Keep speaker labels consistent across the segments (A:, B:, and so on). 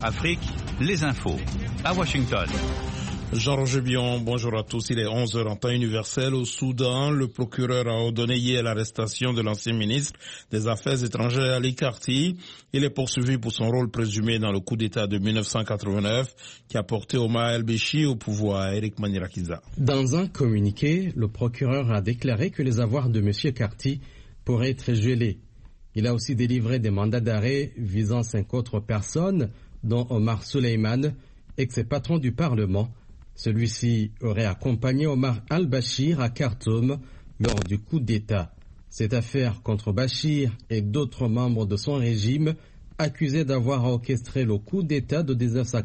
A: Afrique, les infos. À Washington.
B: Jean-Roger Bion, bonjour à tous. Il est 11h en temps universel. Au Soudan, le procureur a ordonné hier l'arrestation de l'ancien ministre des Affaires étrangères Ali Karti. Il est poursuivi pour son rôle présumé dans le coup d'État de 1989 qui a porté Omar el-Béchir au pouvoir. Eric Manirakiza.
C: Dans un communiqué, le procureur a déclaré que les avoirs de M. Karti pourraient être gelés. Il a aussi délivré des mandats d'arrêt visant 5 autres personnes, dont Omar Suleiman, ex-patron du Parlement. Celui-ci aurait accompagné Omar al-Béchir à Khartoum lors du coup d'État. Cette affaire contre Béchir et d'autres membres de son régime, accusés d'avoir orchestré le coup d'État de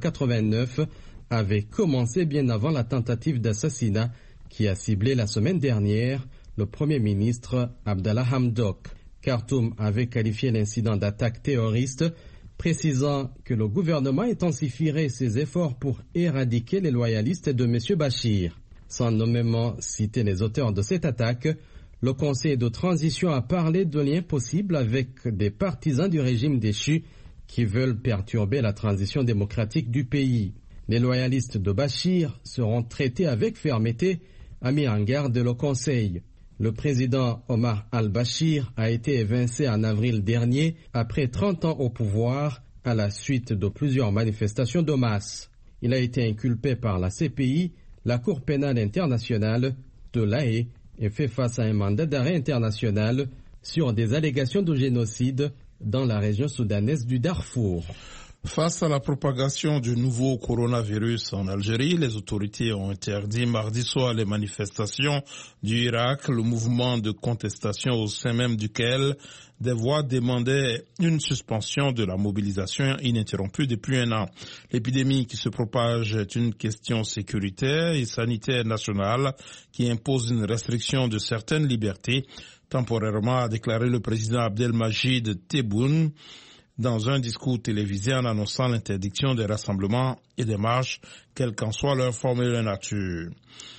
C: 1989, avait commencé bien avant la tentative d'assassinat qui a ciblé la semaine dernière le Premier ministre Abdallah Hamdok. Khartoum avait qualifié l'incident d'attaque terroriste, précisant que le gouvernement intensifierait ses efforts pour éradiquer les loyalistes de M. Béchir. Sans nommément citer les auteurs de cette attaque, le Conseil de transition a parlé de liens possibles avec des partisans du régime déchu qui veulent perturber la transition démocratique du pays. Les loyalistes de Béchir seront traités avec fermeté, a mis en garde le Conseil. Le président Omar al-Béchir a été évincé en avril dernier après 30 ans au pouvoir à la suite de plusieurs manifestations de masse. Il a été inculpé par la CPI, la Cour pénale internationale de l'Haye, et fait face à un mandat d'arrêt international sur des allégations de génocide dans la région soudanaise du Darfour.
B: Face à la propagation du nouveau coronavirus en Algérie, les autorités ont interdit mardi soir les manifestations du Irak, le mouvement de contestation au sein même duquel des voix demandaient une suspension de la mobilisation ininterrompue depuis un an. L'épidémie qui se propage est une question sécuritaire et sanitaire nationale qui impose une restriction de certaines libertés, temporairement, a déclaré le président Abdelmajid Tebboune dans un discours télévisé en annonçant l'interdiction des rassemblements et des marches, quelle qu'en soit leur forme et leur nature.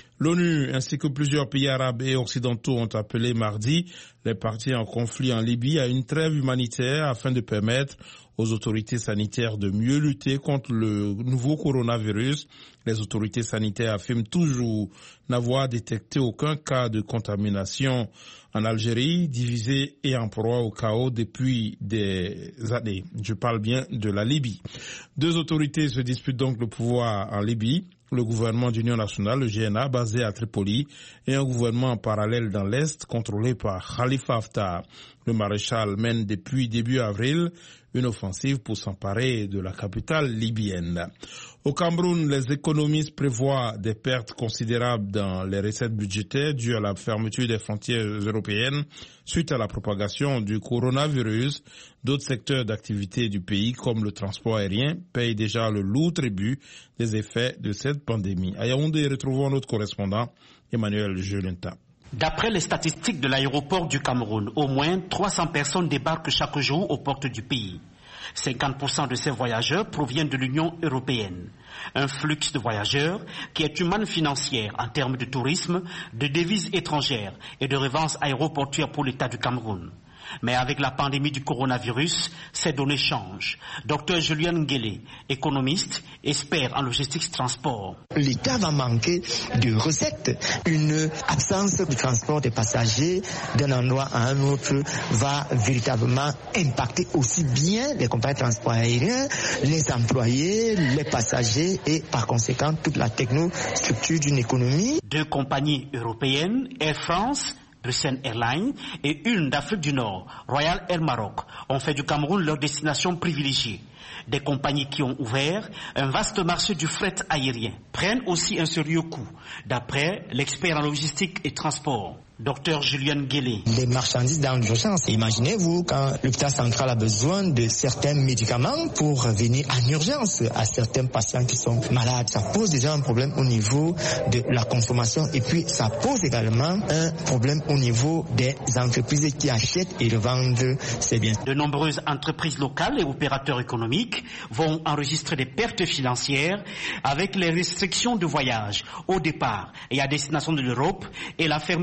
B: L'ONU ainsi que plusieurs pays arabes et occidentaux ont appelé mardi les parties en conflit en Libye à une trêve humanitaire afin de permettre aux autorités sanitaires de mieux lutter contre le nouveau coronavirus. Les autorités sanitaires affirment toujours n'avoir détecté aucun cas de contamination en Algérie, divisée et en proie au chaos depuis des années. Je parle bien de la Libye. Deux autorités se disputent donc le pouvoir en Libye. Le gouvernement d'union nationale, le GNA, basé à Tripoli, et un gouvernement parallèle dans l'Est, contrôlé par Khalifa Haftar. Le maréchal mène depuis début avril une offensive pour s'emparer de la capitale libyenne. Au Cameroun, les économistes prévoient des pertes considérables dans les recettes budgétaires dues à la fermeture des frontières européennes suite à la propagation du coronavirus. D'autres secteurs d'activité du pays, comme le transport aérien, payent déjà le lourd tribut des effets de cette pandémie. À Yaoundé, retrouvons notre correspondant Emmanuel Jolinta.
D: D'après les statistiques de l'aéroport du Cameroun, au moins 300 personnes débarquent chaque jour aux portes du pays. 50% de ces voyageurs proviennent de l'Union européenne. Un flux de voyageurs qui est une manne financière en termes de tourisme, de devises étrangères et de revances aéroportuaires pour l'État du Cameroun. Mais avec la pandémie du coronavirus, ces données changent. Dr Julien Nguélé, économiste, expert en logistique transport.
E: L'État va manquer de recettes. Une absence de transport des passagers d'un endroit à un autre va véritablement impacter aussi bien les compagnies de transport aérien, les employés, les passagers et par conséquent toute la technostructure d'une économie.
D: Deux compagnies européennes, Air France, Bruxelles Airlines et une d'Afrique du Nord, Royal Air Maroc, ont fait du Cameroun leur destination privilégiée. Des compagnies qui ont ouvert un vaste marché du fret aérien prennent aussi un sérieux coup, d'après l'expert en logistique et transport. Docteur Julien Nguélé.
E: Les marchandises dans l'urgence. Imaginez-vous quand l'hôpital central a besoin de certains médicaments pour venir en urgence à certains patients qui sont malades. Ça pose déjà un problème au niveau de la consommation et puis ça pose également un problème au niveau des entreprises qui achètent et revendent ces biens.
D: De nombreuses entreprises locales et opérateurs économiques vont enregistrer des pertes financières avec les restrictions de voyage au départ et à destination de l'Europe et la fermeture de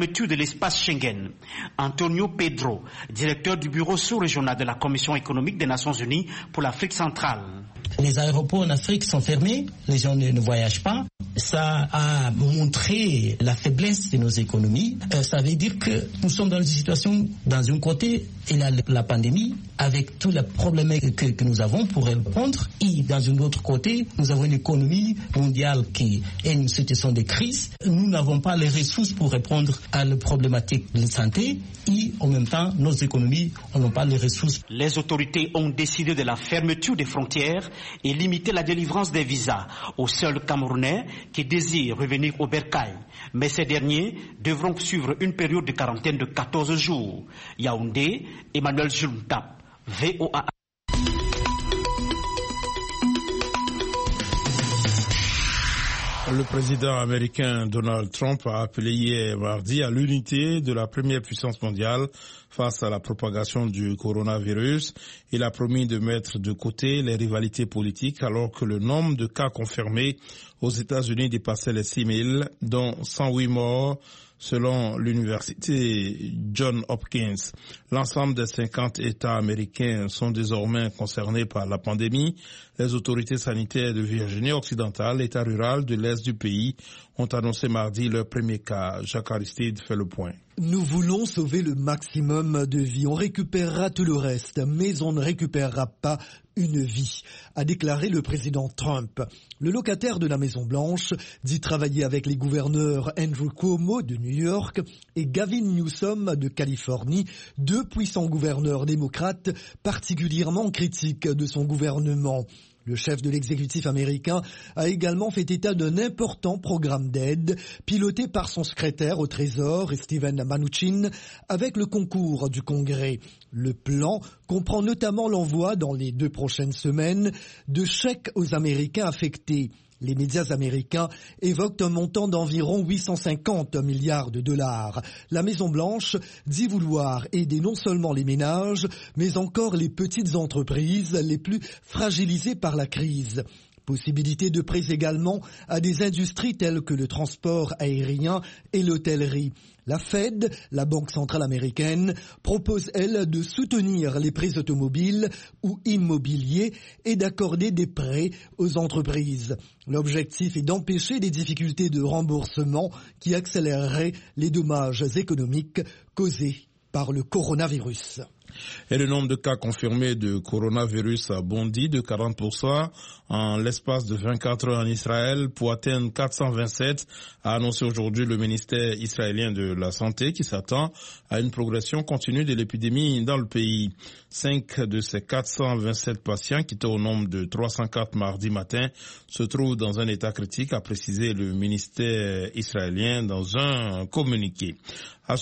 D: l'espace Schengen. Antonio Pedro, directeur du bureau sous-régional de la Commission économique des Nations Unies pour l'Afrique centrale.
F: Les aéroports en Afrique sont fermés, les gens ne voyagent pas. Ça a montré la faiblesse de nos économies. Ça veut dire que nous sommes dans une situation, dans un côté, il y a la pandémie, avec tous les problèmes que nous avons pour répondre. Et dans un autre côté, nous avons une économie mondiale qui est une situation de crise. Nous n'avons pas les ressources pour répondre à la problématique de santé. Et en même temps, nos économies n'ont pas les ressources.
D: Les autorités ont décidé de la fermeture des frontières et limiter la délivrance des visas aux seuls Camerounais qui désirent revenir au bercail. Mais ces derniers devront suivre une période de quarantaine de 14 jours. Yaoundé, Emmanuel Juntap, VOA.
B: Le président américain Donald Trump a appelé hier mardi à l'unité de la première puissance mondiale face à la propagation du coronavirus. Il a promis de mettre de côté les rivalités politiques alors que le nombre de cas confirmés aux États-Unis dépassait les 6 000, dont 108 morts selon l'université Johns Hopkins. L'ensemble des 50 États américains sont désormais concernés par la pandémie. Les autorités sanitaires de Virginie occidentale, État rural de l'Est du pays, ont annoncé mardi leur premier cas. Jacques Aristide fait le point.
G: Nous voulons sauver le maximum de vies. On récupérera tout le reste, mais on ne récupérera pas une vie, a déclaré le président Trump. Le locataire de la Maison-Blanche dit travailler avec les gouverneurs Andrew Cuomo de New York et Gavin Newsom de Californie, deux puissants gouverneurs démocrates particulièrement critiques de son gouvernement. Le chef de l'exécutif américain a également fait état d'un important programme d'aide piloté par son secrétaire au Trésor, Steven Mnuchin, avec le concours du Congrès. Le plan comprend notamment l'envoi dans les 2 prochaines semaines de chèques aux Américains affectés. Les médias américains évoquent un montant d'environ 850 milliards de dollars. La Maison-Blanche dit vouloir aider non seulement les ménages, mais encore les petites entreprises les plus fragilisées par la crise. Possibilité de prêts également à des industries telles que le transport aérien et l'hôtellerie. La Fed, la Banque centrale américaine, propose, elle, de soutenir les prêts automobiles ou immobiliers et d'accorder des prêts aux entreprises. L'objectif est d'empêcher des difficultés de remboursement qui accéléreraient les dommages économiques causés par le coronavirus.
B: Et le nombre de cas confirmés de coronavirus a bondi de 40% en l'espace de 24 heures en Israël pour atteindre 427, a annoncé aujourd'hui le ministère israélien de la Santé qui s'attend à une progression continue de l'épidémie dans le pays. 5 de ces 427 patients, qui étaient au nombre de 304 mardi matin, se trouvent dans un état critique, a précisé le ministère israélien dans un communiqué. À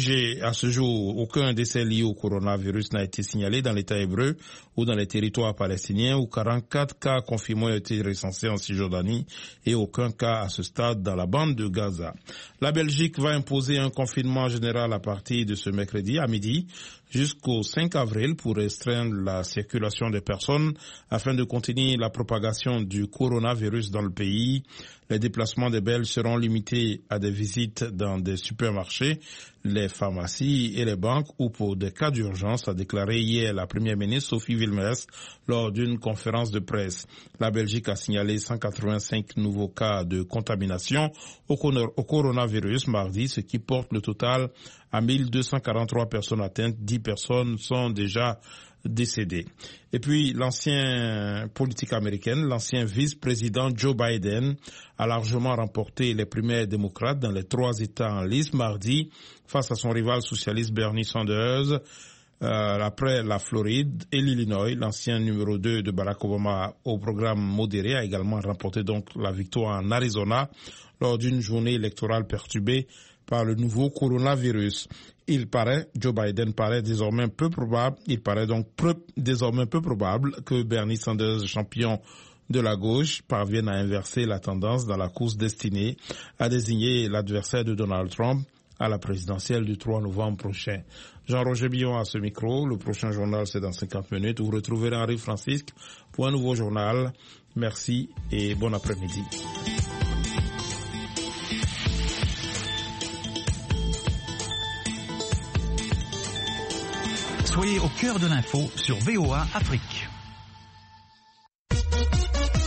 B: ce jour, aucun décès lié au coronavirus n'a été signalé dans l'État hébreu ou dans les territoires palestiniens où 44 cas confirmés ont été recensés en Cisjordanie et aucun cas à ce stade dans la bande de Gaza. La Belgique va imposer un confinement général à partir de ce mercredi à midi jusqu'au 5 avril pour restreindre la circulation des personnes afin de contenir la propagation du coronavirus dans le pays. Les déplacements des Belges seront limités à des visites dans des supermarchés, les pharmacies et les banques ou pour des cas d'urgence, a déclaré hier la première ministre Sophie Wilmès lors d'une conférence de presse. La Belgique a signalé 185 nouveaux cas de contamination au coronavirus mardi, ce qui porte le total à 1243 personnes atteintes. 10 personnes sont déjà décédées. Et puis, l'ancien politique américaine, l'ancien vice-président Joe Biden a largement remporté les primaires démocrates dans les 3 États en lice mardi face à son rival socialiste Bernie Sanders. Après la Floride et l'Illinois, l'ancien numéro 2 de Barack Obama au programme modéré a également remporté donc la victoire en Arizona lors d'une journée électorale perturbée par le nouveau coronavirus. Joe Biden paraît désormais peu probable que Bernie Sanders, champion de la gauche, parvienne à inverser la tendance dans la course destinée à désigner l'adversaire de Donald Trump à la présidentielle du 3 novembre prochain. Jean-Roger Billon à ce micro. Le prochain journal, c'est dans 50 minutes. Vous retrouverez Henri Francisque pour un nouveau journal. Merci et bon après-midi.
A: Soyez au cœur de l'info sur VOA Afrique.